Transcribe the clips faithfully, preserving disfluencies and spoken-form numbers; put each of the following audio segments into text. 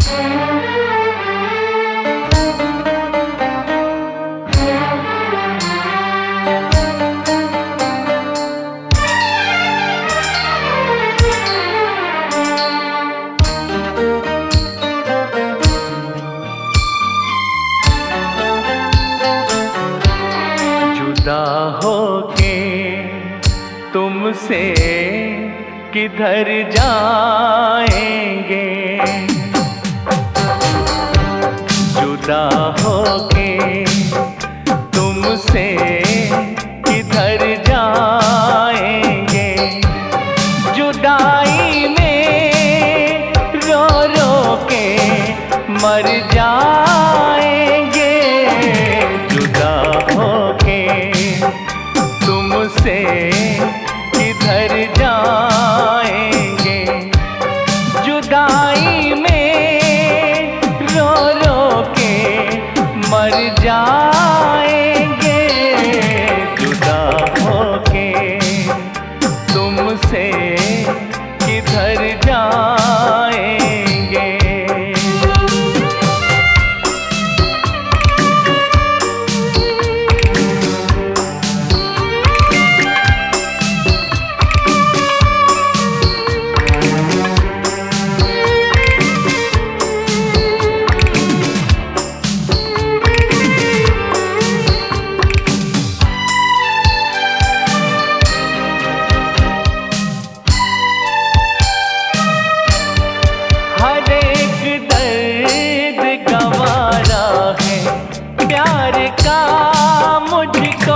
जुदा होके तुमसे किधर जाएंगे, जुदा होके तुमसे किधर जाएंगे, जुदाई में रो रो के मर जाएंगे, जुदा होके तुमसे किधर जाएंगे, जुदाई में रो रो के मर जाएंगे, जुदा होके तुमसे किधर जाएंगे। हर एक दर्द गंवारा है प्यार का मुझको,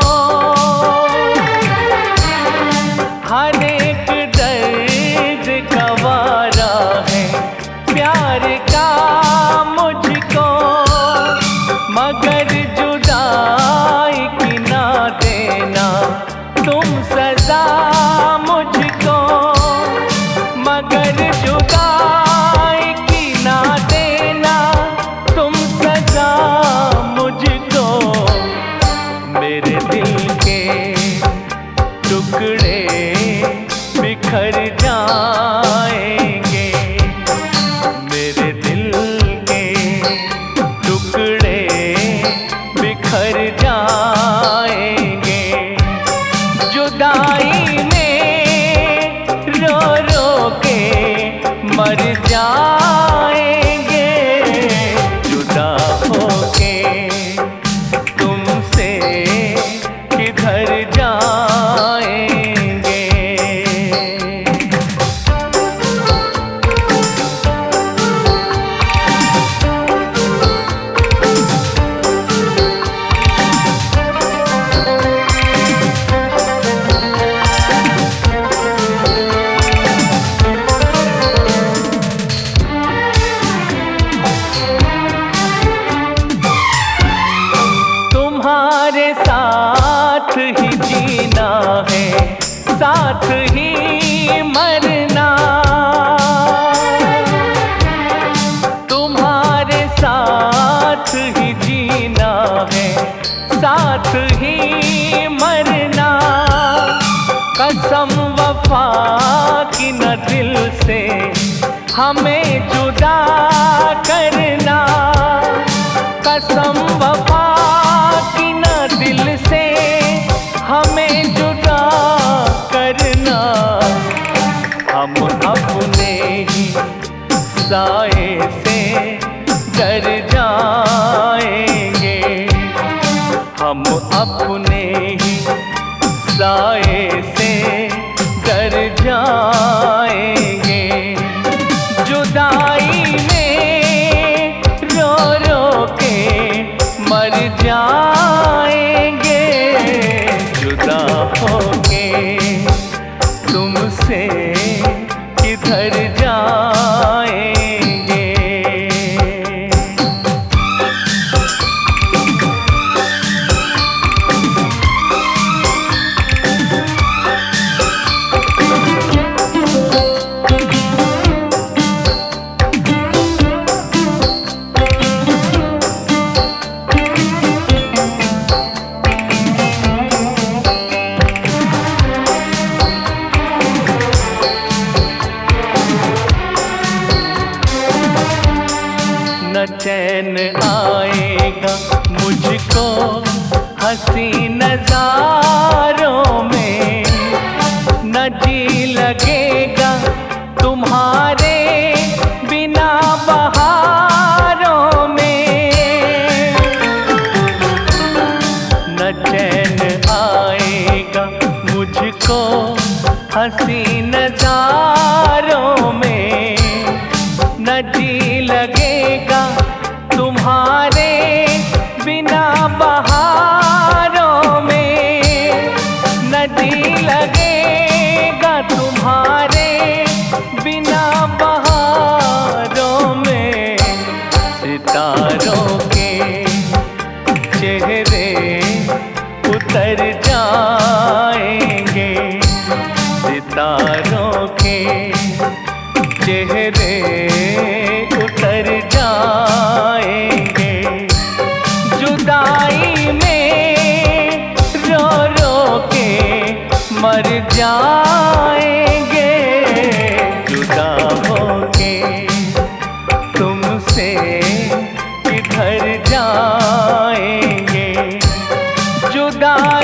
हर एक दर्द गंवारा है प्यार का मुझको, मगर जुदाई की ना देना तुम सजा मुझको, मगर जुदाई की ना देना तुम सजा मुझको, मेरे दिल के टुकड़े बिखर जाएंगे, मेरे दिल के टुकड़े बिखर जाएंगे, जुदाई में रो रो के मर जाएंगे, जुदा होके तुमसे किधर जाएंगे। तुम्हारे साथ ही जीना है, साथ ही मरना, तुम्हारे साथ ही जीना है, साथ ही मरना, कसम वफा की न दिल से हमें जुदा करना, कसम वफा की न दिल से हमें जुदा करना, हम अपने ही साए से डर जाएंगे, हम अपने ही साए से डर जाएंगे, जुदाई में रो रो के मर जाएंगे, जुदा होके तुमसे किधर जाएंगे। न चैन आएगा मुझको हंसी नजारों में, न जी लगेगा तुम्हारे बिना बहारों में। न चैन आएगा मुझको हंसी नजारों में, न जी लगेगा तुम्हारे बिना बहारों में, न जी लगेगा तुम्हारे बिना बहारों में। सितारों के चेहरे उतर जाएंगे, सितारों के चेहरे उतर जाएंगे, जुदाई में रो रो के मर जाएंगे, जुदा होके तुमसे किधर जाएंगे, जुदा